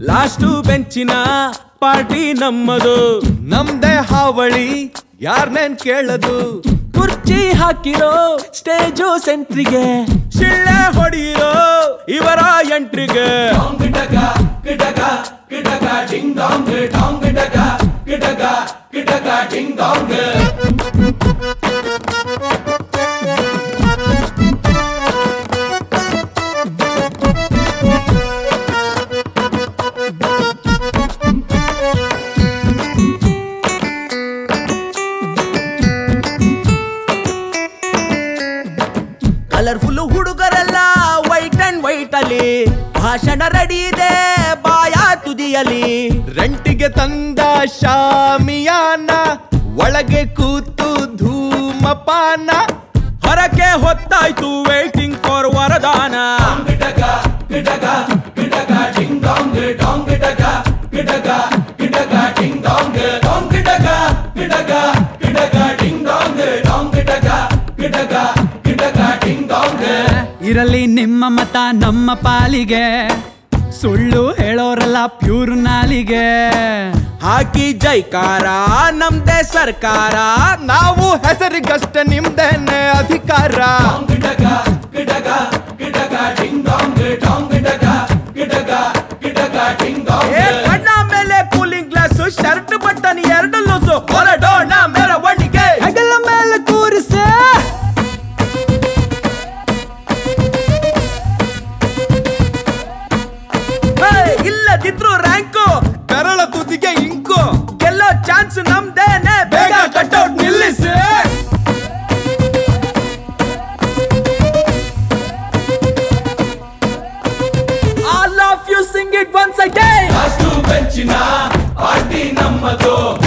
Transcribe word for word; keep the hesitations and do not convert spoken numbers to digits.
Last ಬೆಂಚಿನ party ನಮ್ಮದು, ನಮ್ದೇ ಹಾವಳಿ ಯಾರ್ನೇನ್ ಕೇಳದು. ಕುರ್ಚಿ ಹಾಕಿರೋ ಸ್ಟೇಜು ಸೆಂಟ್ರಿಗೆ, ಶಿಳ್ಳೆ ಹೊಡೆಯಿರೋ ಇವರ ಎಂಟ್ರಿಗೆ. ಕಲರ್ಫುಲ್ ಹುಡುಗರೆಲ್ಲ ವೈಟ್ ಅಂಡ್ ವೈಟ್ ಅಲ್ಲಿ, ಭಾಷಣ ರೆಡಿ ಇದೆ ಬಾಯ ತುದಿಯಲಿ. ರೆಂಟಿಗೆ ತಂದ ಶಾಮಿಯಾನ, ಒಳಗೆ ಕೂತು ಧೂಮಪಾನ. ಹೊರಕ್ಕೆ ಹೊತ್ತಾಯ್ತು ವೇಟಿಂಗ್ ಫಾರ್ ವರದಾನ. ಇರಲಿ ನಿಮ್ಮ ಮತ ನಮ್ಮ ಪಾಲಿಗೆ, ಸುಳ್ಳು ಹೇಳೋರಲ್ಲ ಪ್ಯೂರ್ ನಾಲಿಗೆ. ಹಾಕಿ ಜೈಕಾರ ನಮ್ದೇ ಸರ್ಕಾರ, ನಾವು ಹೆಸರಿಗಷ್ಟೇ ನಿಮ್ದೇನೆ ಅಧಿಕಾರ. ಏ ಕಣ್ಣ ಮೇಲೆ ಕೂಲಿಂಗ್ ಗ್ಲಾಸ್, ಶರ್ಟ್ ಬಟನ್ ಎರಡು ಲೂಸು, ಹೊರಡೋಣ ಮೆರವಣಿಗೆ. ಹೆಗಲ ಮೇಲೆ ಕೂರಿಸೆ ಇಲ್ಲದಿದ್ರು ರ್ಯಾಂಕು, ಕರಳ ತುದಿಗೆ ಇಂಕು, ಗೆಲ್ಲೋ ಚಾನ್ಸ್ ನಮ್ದೇನೆ, ಬೇಗ ಕಟ್ಔಟ್ ನಿಲ್ಲಿಸಿ. All of you sing it once again. Last ಬೆಂಚಿನ ಪಾರ್ಟಿ ನಮ್ಮದು.